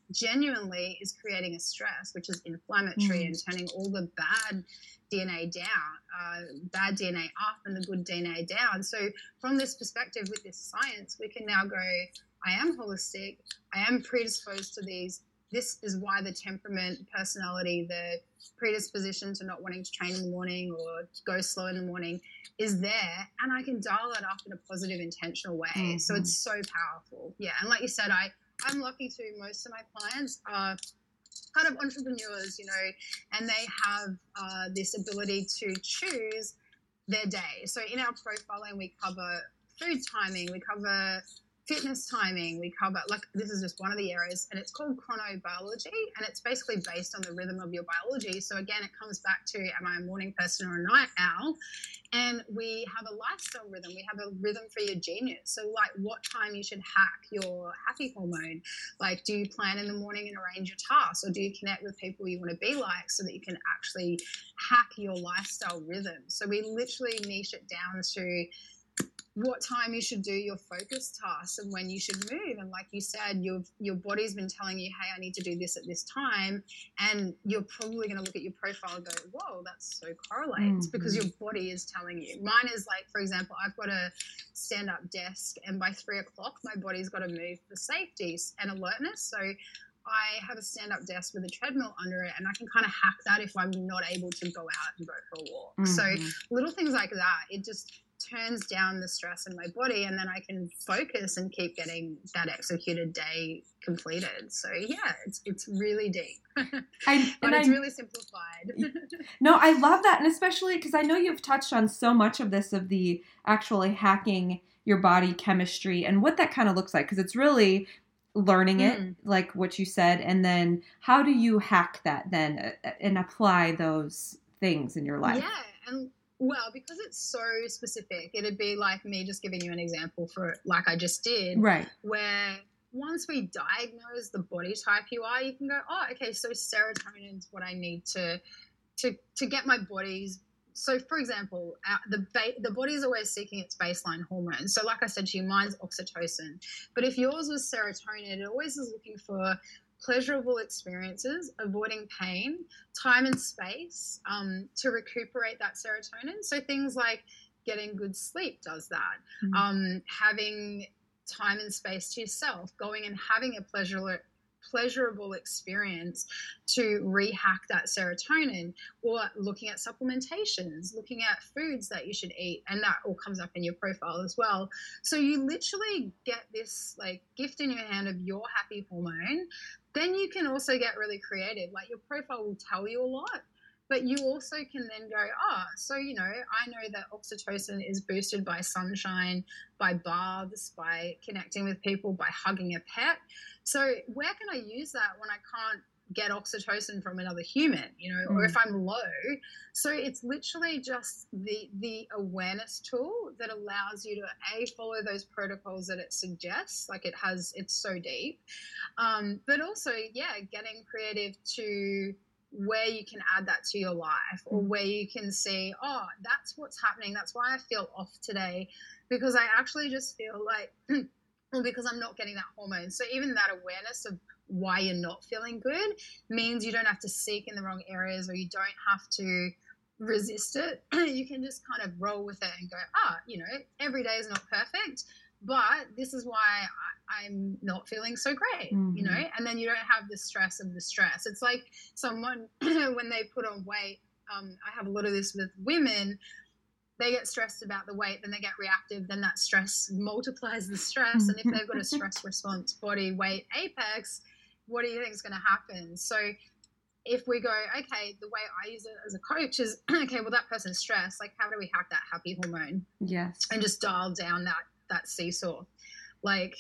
genuinely is creating a stress, which is inflammatory mm. and turning all the bad D N A down, uh, bad D N A up and the good D N A down. So from this perspective, with this science, we can now go, I am holistic, I am predisposed to these. This is why the temperament, personality, the predisposition to not wanting to train in the morning or go slow in the morning is there, and I can dial that up in a positive, intentional way. Mm-hmm. So it's so powerful. Yeah, and like you said, I, I'm lucky too. Most of my clients are kind of entrepreneurs, you know, and they have uh, this ability to choose their day. So in our profiling, we cover food timing, we cover fitness timing, we cover, like, this is just one of the areas, and it's called chronobiology, and it's basically based on the rhythm of your biology. So again, it comes back to, am I a morning person or a night owl? And we have a lifestyle rhythm. We have a rhythm for your genius. So like what time you should hack your happy hormone. Like, do you plan in the morning and arrange your tasks, or do you connect with people you want to be like so that you can actually hack your lifestyle rhythm? So we literally niche it down to what time you should do your focus tasks and when you should move. And like you said, your your body's been telling you, hey, I need to do this at this time. And you're probably going to look at your profile and go, whoa, that's so correlates, mm-hmm. because your body is telling you. Mine is like, for example, I've got a stand-up desk, and by three o'clock, my body's got to move for safety and alertness. So I have a stand-up desk with a treadmill under it, and I can kind of hack that if I'm not able to go out and go for a walk. Mm-hmm. So little things like that, it just turns down the stress in my body, and then I can focus and keep getting that executed day completed. So yeah, it's it's really deep, I, but it's I, really simplified. No, I love that, and especially because I know you've touched on so much of this, of the actually hacking your body chemistry and what that kind of looks like, because it's really learning it, mm. like what you said, and then how do you hack that then and apply those things in your life? Yeah, and well, because it's so specific, it'd be like me just giving you an example for like I just did. Right. Where once we diagnose the body type you are, you can go, oh, okay, so serotonin is what I need to to to get my body's. So, for example, uh, the ba- the body is always seeking its baseline hormone. So, like I said to you, mine's oxytocin. But if yours was serotonin, it always is looking for pleasurable experiences, avoiding pain, time and space um, to recuperate that serotonin. So things like getting good sleep does that. Mm-hmm. Um, having time and space to yourself, going and having a pleasurable pleasurable experience to rehack that serotonin, or looking at supplementations, looking at foods that you should eat, and that all comes up in your profile as well. So you literally get this like gift in your hand of your happy hormone. Then you can also get really creative. Like your profile will tell you a lot, but you also can then go, oh, so, you know, I know that oxytocin is boosted by sunshine, by baths, by connecting with people, by hugging a pet. So where can I use that when I can't get oxytocin from another human, you know, mm. or if I'm low? So it's literally just the the awareness tool that allows you to a follow those protocols that it suggests. Like it has, it's so deep, um, but also yeah, getting creative to where you can add that to your life, or where you can see, oh, that's what's happening. That's why I feel off today, because I actually just feel like, well, because I'm not getting that hormone. So even that awareness of why you're not feeling good means you don't have to seek in the wrong areas, or you don't have to resist it. You can just kind of roll with it and go, ah, you know, every day is not perfect, but this is why I, I'm not feeling so great, mm-hmm. you know, and then you don't have the stress of the stress. It's like someone, when they put on weight, um, I have a lot of this with women, they get stressed about the weight, then they get reactive, then that stress multiplies the stress. And if they've got a stress response, body, weight, apex, what do you think is going to happen? So if we go, okay, the way I use it as a coach is, okay, well, that person's stressed. Like, how do we hack that happy hormone? Yes. And just dial down that, that seesaw, like,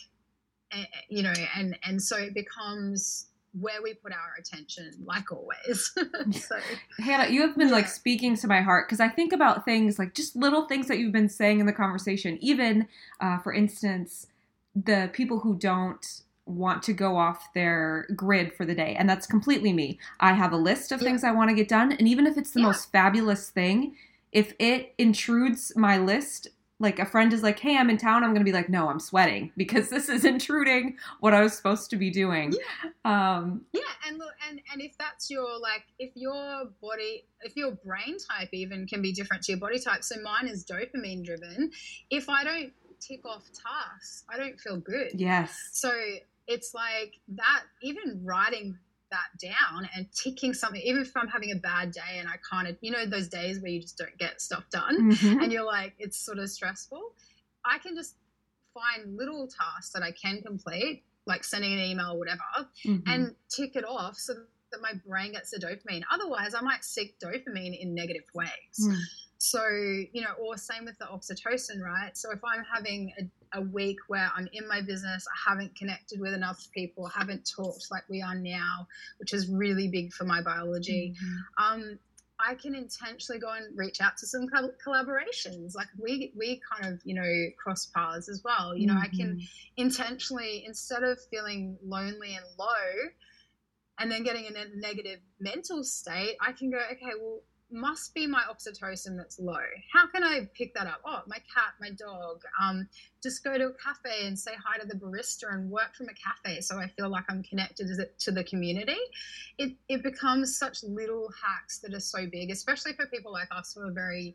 you know, and, and so it becomes where we put our attention, like always. So, Hannah, you have been yeah. like speaking to my heart, because I think about things like just little things that you've been saying in the conversation. Even, uh, for instance, the people who don't want to go off their grid for the day. And that's completely me. I have a list of yeah. things I want to get done. And even if it's the yeah. most fabulous thing, if it intrudes my list like a friend is like, hey, I'm in town, I'm going to be like, no, I'm sweating because this is intruding what I was supposed to be doing. Yeah. Um, yeah. And look, and, and if that's your, like, if your body, if your brain type even can be different to your body type. So mine is dopamine driven. If I don't tick off tasks, I don't feel good. Yes. So it's like that, even writing that down and ticking something, even if I'm having a bad day and I kind of, you know, those days where you just don't get stuff done mm-hmm. and you're like, it's sort of stressful, I can just find little tasks that I can complete, like sending an email or whatever, mm-hmm. and tick it off so that my brain gets the dopamine. Otherwise, I might seek dopamine in negative ways. Mm. So, you know, or same with the oxytocin, right? So if I'm having a, a week where I'm in my business, I haven't connected with enough people, haven't talked like we are now, which is really big for my biology, mm-hmm. um, I can intentionally go and reach out to some co- collaborations. Like we, we kind of, you know, cross paths as well. You know, mm-hmm. I can intentionally, instead of feeling lonely and low and then getting in a negative mental state, I can go, okay, well, must be my oxytocin that's low. How can I pick that up? Oh, my cat, my dog. Um, just go to a cafe and say hi to the barista and work from a cafe so I feel like I'm connected to the community. It it becomes such little hacks that are so big, especially for people like us who are very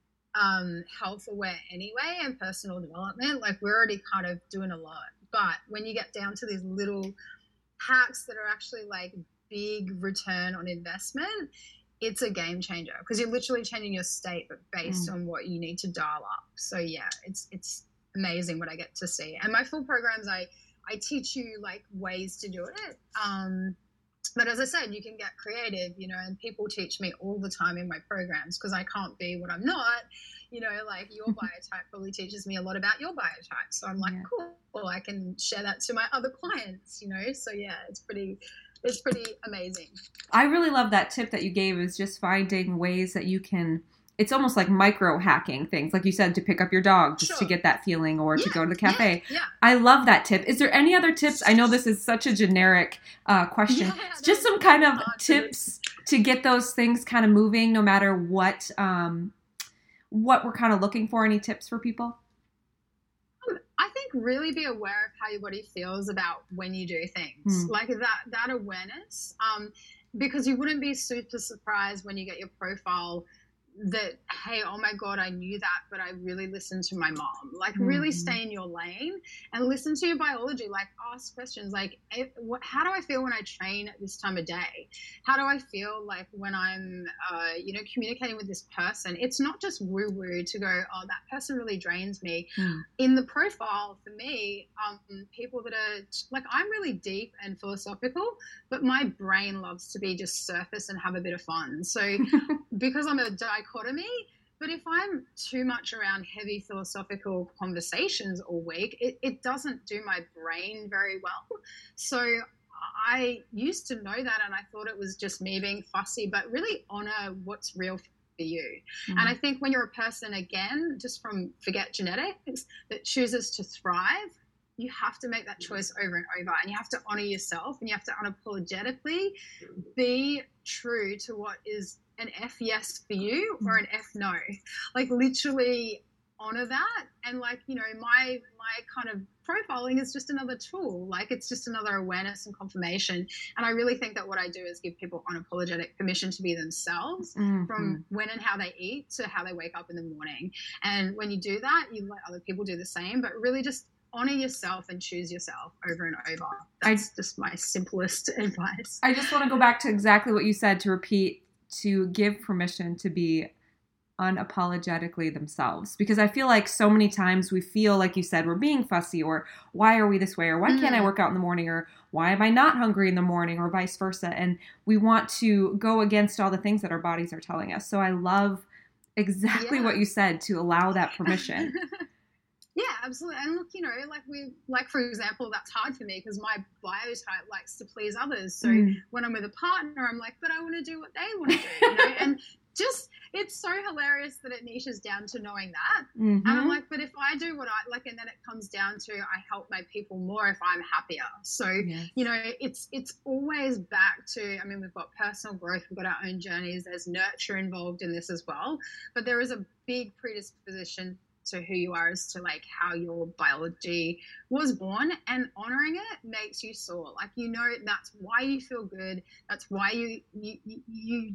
um, health aware anyway and personal development. Like we're already kind of doing a lot. But when you get down to these little hacks that are actually like big return on investment, it's a game changer because you're literally changing your state, but based mm. on what you need to dial up. So yeah, it's it's amazing what I get to see. And my full programs, I I teach you like ways to do it. Um, but as I said, you can get creative, you know, and people teach me all the time in my programs because I can't be what I'm not. You know, like your biotype probably teaches me a lot about your biotype. So I'm like, yeah. cool, well, I can share that to my other clients, you know. So yeah, it's pretty It's pretty amazing. I really love that tip that you gave, is just finding ways that you can, it's almost like micro hacking things. Like you said, to pick up your dog just sure. to get that feeling, or yeah, to go to the cafe. Yeah, yeah. I love that tip. Is there any other tips? I know this is such a generic uh, question. Yeah, just some kind of tips to get those things kind of moving no matter what, um, what we're kind of looking for. Any tips for people? I think really be aware of how your body feels about when you do things, mm. like that that awareness, um, because you wouldn't be super surprised when you get your profile that, hey, oh my God, I knew that, but I really listened to my mom. Like mm-hmm. really stay in your lane and listen to your biology. Like ask questions like, what, how do I feel when I train at this time of day? How do I feel like when I'm, uh, you know, communicating with this person? It's not just woo-woo to go, oh, that person really drains me. Mm. In the profile for me, um, people that are like, I'm really deep and philosophical, but my brain loves to be just surface and have a bit of fun. So because I'm a dichotomy, but if I'm too much around heavy philosophical conversations all week, it, it doesn't do my brain very well. So I used to know that, and I thought it was just me being fussy, but really honor what's real for you. Mm-hmm. And I think when you're a person, again, just from forget genetics, that chooses to thrive, you have to make that choice over and over, and you have to honor yourself, and you have to unapologetically be true to what is an F yes for you or an F no. Like literally honor that. And like, you know, my my kind of profiling is just another tool. Like it's just another awareness and confirmation. And I really think that what I do is give people unapologetic permission to be themselves, mm-hmm. from when and how they eat to how they wake up in the morning. And when you do that, you let other people do the same, but really just honor yourself and choose yourself over and over. That's I, just my simplest advice. I just want to go back to exactly what you said, to repeat, to give permission to be unapologetically themselves. Because I feel like so many times we feel, like you said, we're being fussy, or why are we this way, or why mm. can't I work out in the morning, or why am I not hungry in the morning, or vice versa. And we want to go against all the things that our bodies are telling us. So I love exactly yeah. what you said, to allow that permission. Yeah, absolutely. And look, you know, like we, like for example, that's hard for me because my biotype likes to please others. So mm. when I'm with a partner, I'm like, but I want to do what they want to do, you know? And just, it's so hilarious that it niches down to knowing that. Mm-hmm. And I'm like, but if I do what I like, and then it comes down to, I help my people more if I'm happier. So, yes. you know, it's, it's always back to, I mean, we've got personal growth, we've got our own journeys, there's nurture involved in this as well, but there is a big predisposition to who you are as to like how your biology was born, and honoring it makes you soar. Like, you know, that's why you feel good. That's why you you you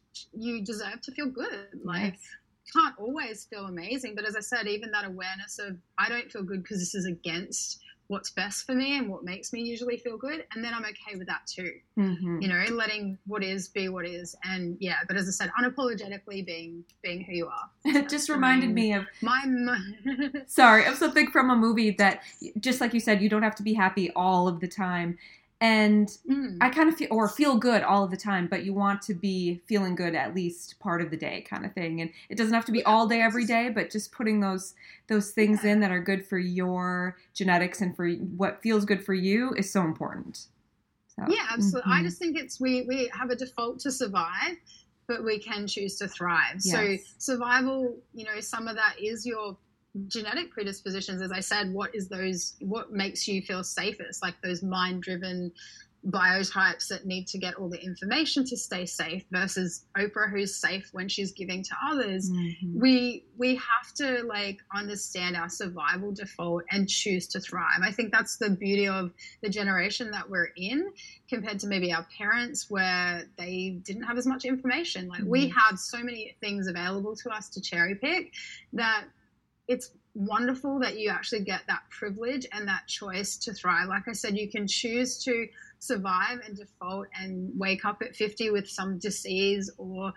you deserve to feel good. Like, yes. Can't always feel amazing, but as I said, even that awareness of I don't feel good because this is against what's best for me and what makes me usually feel good, and then I'm okay with that too. Mm-hmm. You know, letting what is be what is. And yeah, but as I said, unapologetically being being who you are. It just reminded me of my, my sorry of something from a movie that, just like you said, you don't have to be happy all of the time. And mm. I kind of feel, or feel good all of the time, but you want to be feeling good at least part of the day, kind of thing. And it doesn't have to be all day every day, but just putting those those things yeah. in that are good for your genetics and for what feels good for you is so important. So, yeah, absolutely. Mm-hmm. I just think it's we we have a default to survive, but we can choose to thrive. Yes. So survival, you know, some of that is your genetic predispositions. As I said, what is those, what makes you feel safest, like those mind-driven biotypes that need to get all the information to stay safe versus Oprah, who's safe when she's giving to others. Mm-hmm. we we have to like understand our survival default and choose to thrive. I think that's the beauty of the generation that we're in compared to maybe our parents, where they didn't have as much information. Like mm-hmm. we have so many things available to us to cherry pick that it's wonderful that you actually get that privilege and that choice to thrive. Like I said, you can choose to survive and default and wake up at fifty with some disease or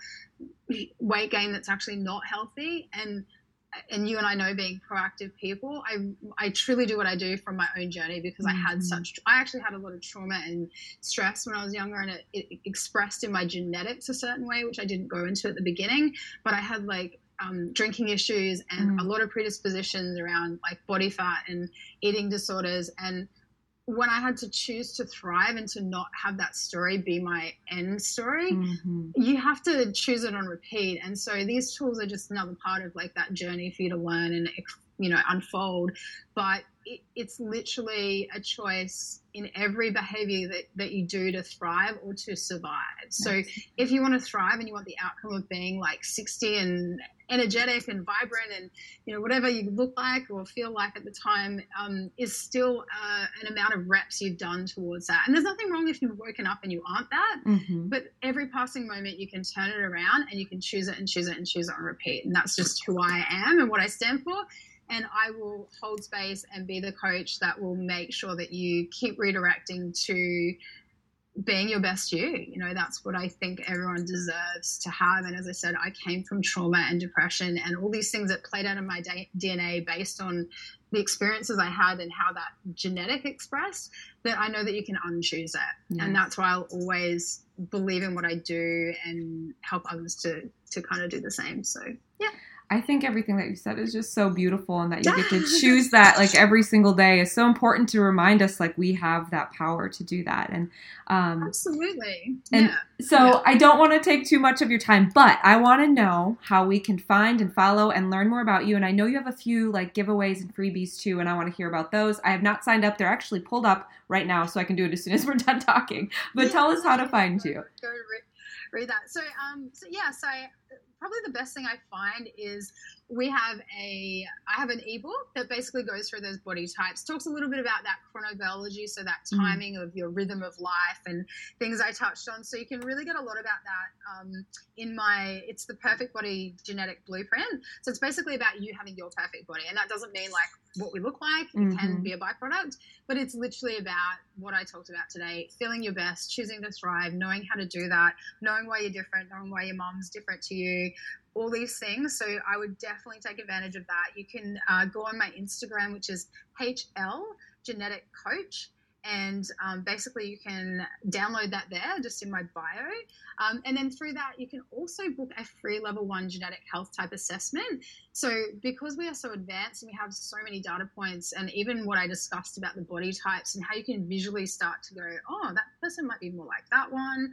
weight gain that's actually not healthy. And and you and I know, being proactive people, I I truly do what I do from my own journey because mm-hmm. I had such, I actually had a lot of trauma and stress when I was younger, and it, it expressed in my genetics a certain way, which I didn't go into at the beginning, but I had like Um, drinking issues and mm. a lot of predispositions around like body fat and eating disorders. And when I had to choose to thrive and to not have that story be my end story, mm-hmm. you have to choose it on repeat. And so these tools are just another part of like that journey for you to learn and, you know, unfold. But it, it's literally a choice in every behavior that, that you do to thrive or to survive. So if you want to thrive and you want the outcome of being like sixty and energetic and vibrant and, you know, whatever you look like or feel like at the time, um, is still uh, an amount of reps you've done towards that. And there's nothing wrong if you've woken up and you aren't that, mm-hmm. but every passing moment you can turn it around and you can choose it and choose it and choose it on repeat. And that's just who I am and what I stand for. And I will hold space and be the coach that will make sure that you keep redirecting to being your best you. You know, that's what I think everyone deserves to have. And as I said, I came from trauma and depression and all these things that played out in my D N A based on the experiences I had and how that genetic expressed, that I know that you can unchoose it. Yes. And that's why I'll always believe in what I do and help others to, to kind of do the same. So, yeah. I think everything that you said is just so beautiful, and that you get to choose that like every single day is so important to remind us like we have that power to do that. And um, absolutely. And yeah. so yeah. I don't want to take too much of your time, but I want to know how we can find and follow and learn more about you. And I know you have a few like giveaways and freebies too, and I want to hear about those. I have not signed up. They're actually pulled up right now, so I can do it as soon as we're done talking. But yeah. tell us how to find you. Go read, read that. So, um, so yeah, so I, probably the best thing I find is we have a, I have an ebook that basically goes through those body types, talks a little bit about that chronobiology, so that timing mm. of your rhythm of life and things I touched on. So you can really get a lot about that um, in my, it's the Perfect Body Genetic Blueprint. So it's basically about you having your perfect body. And that doesn't mean like what we look like. It mm-hmm. can be a byproduct, but it's literally about what I talked about today, feeling your best, choosing to thrive, knowing how to do that, knowing why you're different, knowing why your mom's different to you, all these things. So I would definitely take advantage of that. You can uh, go on my Instagram, which is H L Genetic Coach. And um, basically you can download that there just in my bio. Um, and then through that, you can also book a free level one genetic health type assessment. So because we are so advanced and we have so many data points, and even what I discussed about the body types and how you can visually start to go, oh, that person might be more like that one.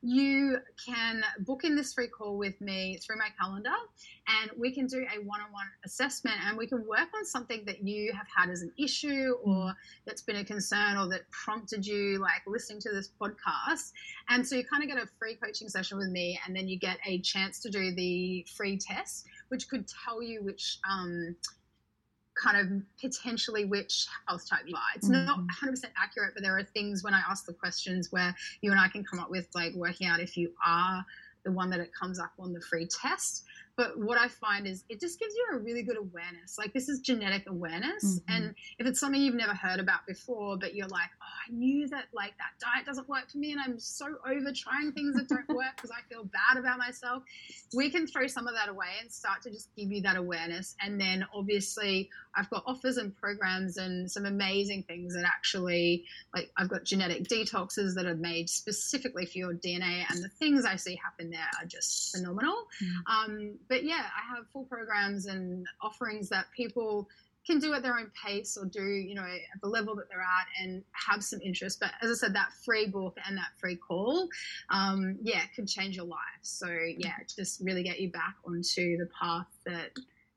you can book in this free call with me through my calendar, and we can do a one-on-one assessment, and we can work on something that you have had as an issue or that's been a concern or that prompted you, like listening to this podcast. And so you kind of get a free coaching session with me, and then you get a chance to do the free test, which could tell you which um, kind of potentially which health type you are. It's mm-hmm. not one hundred percent accurate, but there are things when I ask the questions where you and I can come up with, like, working out if you are the one that it comes up on the free test. But what I find is it just gives you a really good awareness. Like, this is genetic awareness. Mm-hmm. And if it's something you've never heard about before, but you're like, oh, I knew that, like, that diet doesn't work for me, and I'm so over trying things that don't work because I feel bad about myself, we can throw some of that away and start to just give you that awareness. And then obviously I've got offers and programs and some amazing things that actually, like, I've got genetic detoxes that are made specifically for your D N A, and the things I see happen there are just phenomenal. Mm-hmm. Um, But yeah, I have full programs and offerings that people can do at their own pace or do, you know, at the level that they're at and have some interest. But as I said, that free book and that free call, um, yeah, could change your life. So yeah, just really get you back onto the path that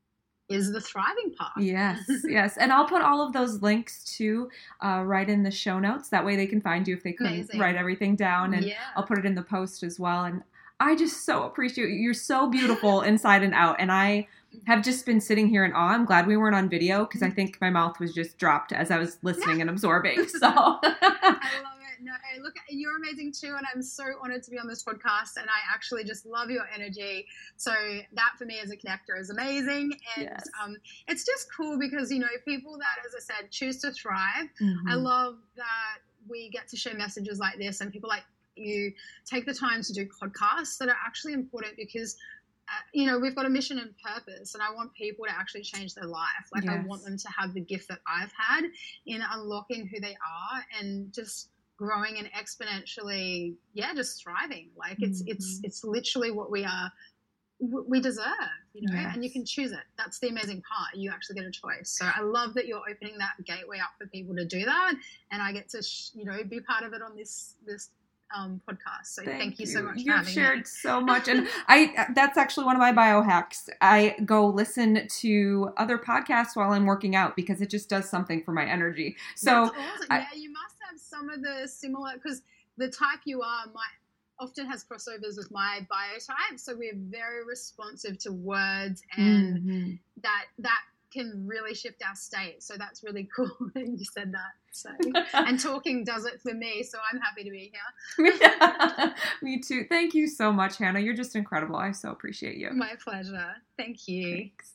is the thriving path. Yes, yes. And I'll put all of those links too uh, right in the show notes. That way they can find you if they couldn't Amazing. Write everything down. And yeah. I'll put it in the post as well. And I just so appreciate you. You're so beautiful inside and out. And I have just been sitting here in awe. I'm glad we weren't on video because I think my mouth was just dropped as I was listening and absorbing. So I love it. No, look, you're amazing too. And I'm so honored to be on this podcast. And I actually just love your energy. So that for me as a connector is amazing. And yes. um, it's just cool because, you know, people that, as I said, choose to thrive. Mm-hmm. I love that we get to share messages like this and people like you take the time to do podcasts that are actually important because, uh, you know, we've got a mission and purpose, and I want people to actually change their life. Like yes. I want them to have the gift that I've had in unlocking who they are and just growing and exponentially, yeah, just thriving. Like it's, mm-hmm. it's, it's literally what we are, we deserve, you know, yes. and you can choose it. That's the amazing part. You actually get a choice. So I love that you're opening that gateway up for people to do that. And I get to, sh- you know, be part of it on this, this, um podcast. So thank, thank you so much. You've for having shared me. So much, and I that's actually one of my biohacks. I go listen to other podcasts while I'm working out because it just does something for my energy. So that's awesome. I, yeah, you must have some of the similar because the type you are might often has crossovers with my biotype. So we're very responsive to words and mm-hmm. that that can really shift our state. So that's really cool that you said that. So and talking does it for me, so I'm happy to be here. Yeah, me too. Thank you so much, Hannah. You're just incredible. I so appreciate you. My pleasure. Thank you. Thanks.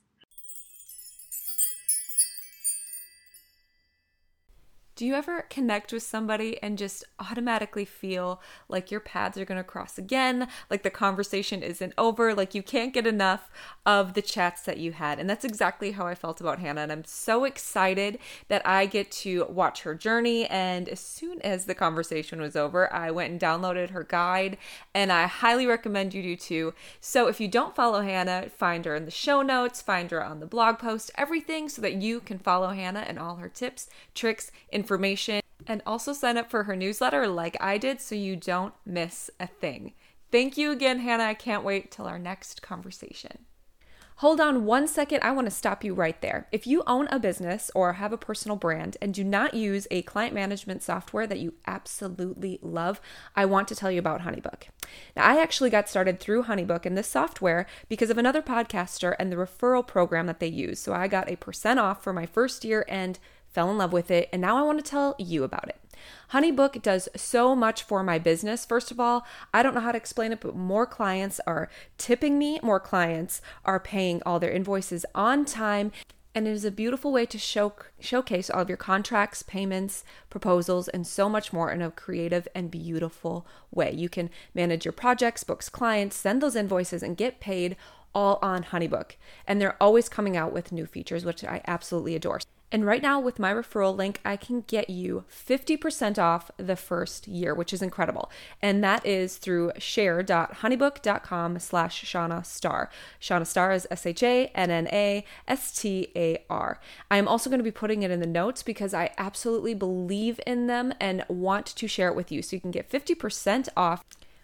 Do you ever connect with somebody and just automatically feel like your paths are going to cross again, like the conversation isn't over, like you can't get enough of the chats that you had? And that's exactly how I felt about Hannah. And I'm so excited that I get to watch her journey. And as soon as the conversation was over, I went and downloaded her guide, and I highly recommend you do too. So if you don't follow Hannah, find her in the show notes, find her on the blog post, everything so that you can follow Hannah and all her tips, tricks, information, and also sign up for her newsletter like I did so you don't miss a thing. Thank you again, Hannah. I can't wait till our next conversation. Hold on one second. I want to stop you right there. If you own a business or have a personal brand and do not use a client management software that you absolutely love, I want to tell you about HoneyBook. Now, I actually got started through HoneyBook and this software because of another podcaster and the referral program that they use. So I got a percent off for my first year and fell in love with it, and now I want to tell you about it. HoneyBook does so much for my business. First of all, I don't know how to explain it, but more clients are tipping me, more clients are paying all their invoices on time, and it is a beautiful way to show, showcase all of your contracts, payments, proposals, and so much more in a creative and beautiful way. You can manage your projects, books clients, send those invoices, and get paid all on HoneyBook. And they're always coming out with new features, which I absolutely adore. And right now with my referral link, I can get you fifty percent off the first year, which is incredible. And that is through share.honeybook.com slash Shauna Star. Shauna Star is S H A N N A S T A R. I am also going to be putting it in the notes because I absolutely believe in them and want to share it with you. So you can get fifty percent off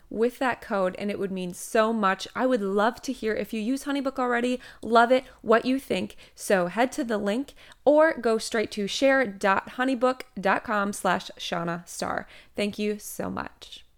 with that code, and it would mean so much. I would love to hear if you use HoneyBook already, love it, what you think. So head to the link or go straight to share.honeybook.com slash Shauna Star. Thank you so much.